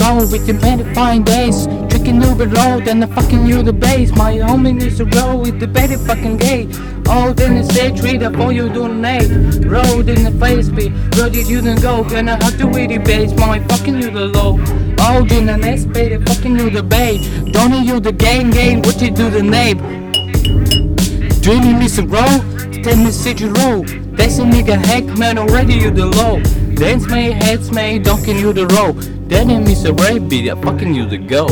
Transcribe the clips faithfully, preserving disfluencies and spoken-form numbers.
roll with the many fine days. Tricking over the road and I fucking you the base. My homie needs to roll with the better fucking gay. Oh, then the stage read up all you donate. Road in the face, be road you didn't go. Gonna have to read the base, my fucking you the low. Oh, then the next baby, fucking you the bay. Don't you the gang gang, what you do the name? Dreaming me some roll, tell me sit you roll. That's a nigga hack man already you the low. Dance me, heads me, dunking you the roll. Then it miss a rape beat, I fucking you the go.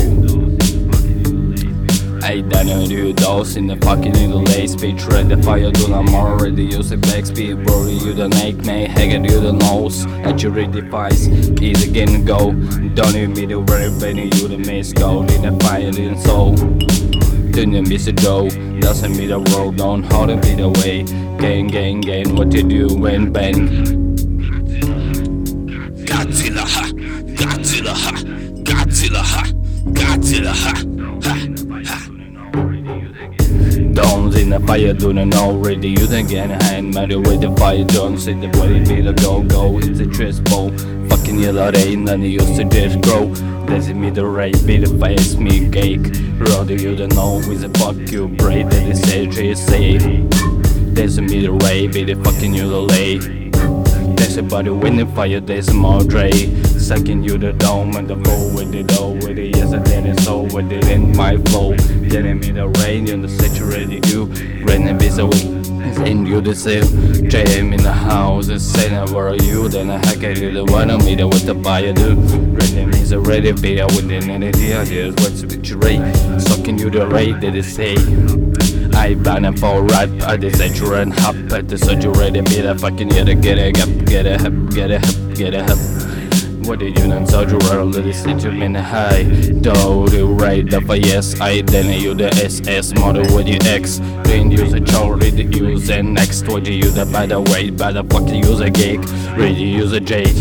I done it you those in the fucking in the late speed. Tread the fire, do not more already use the back speed. Bro, you the neck, me, hang you the nose. At your ready device, easy again go. Don't you meet the very penny, you the miss go. In the fire, in soul. Didn't miss a dough, doesn't meet a road, don't hold it beat away. Gang, gang, gang, what you do when bang. Godzilla, ha, Godzilla, ha, Godzilla, ha, Godzilla, ha, ha, ha. Don't in the fire, do not know, ready, you then get a hand, matter with the fire, don't see the body beat a go, go, it's a trash bowl. Fucking yellow rain, and you used to just grow. That's me the right, be the face, me cake. Rather you don't know, with a fuck you, braid, that is say, say. There's me the way, be the fucking you the lay. There's a body when the fire, there's more Dre. Sucking you the dome and the flow with the dough, with the yes and then it's so with it in my flow. Getting me the rain, you the saturated you, rain and be so. And you the same, J M in the house, and say never are you, then I hack at you the one I meet with the buyer do. Rhythm is a ready beat, I wouldn't any idea, what's the picture rate? Sucking you the rate, that is say. I ban it for rap, I did say you run hop, at the surgery ready beat, I fucking get it, get it up, get it up, get it up, get it up. What did you know, soldier world, the decision in the high. Do the right, the for yes, I then you the S S model with your X. Then use a child, read the use and next. What do you the by the way, by the fuck you use a gig, ready use a jade.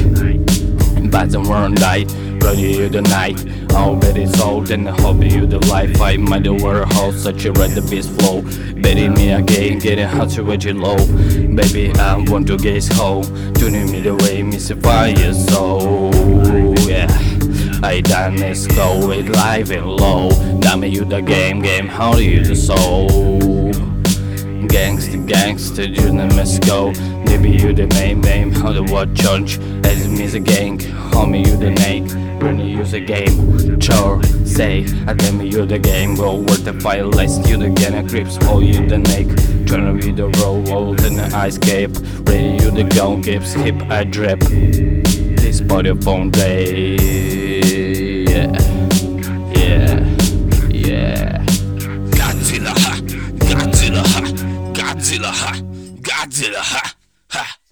By the world night, ready you the night. All that is old and the hobby you the life. I might the warehouse, such a red the beast flow. Betting me again, getting hot to with you low. Baby, I want to get home. Tuning me the way, miss if I is so. Yeah, I done this go with live and low. Damn you the game, game, how do you the soul? Gangsta, gangsta, you the must go. Maybe you the main name, how the what church? As me the gang, homie you the name. When you use a game, chore, say, I tell me you the game, go worth the fire list, you the gonna grips, oh you the neck, turn me the roll, roll in the ice cape, ready you the gun gips, hip I drip, this body phone day, yeah, yeah, yeah. Godzilla, ha, Godzilla, ha, Godzilla, ha, Godzilla, ha, ha.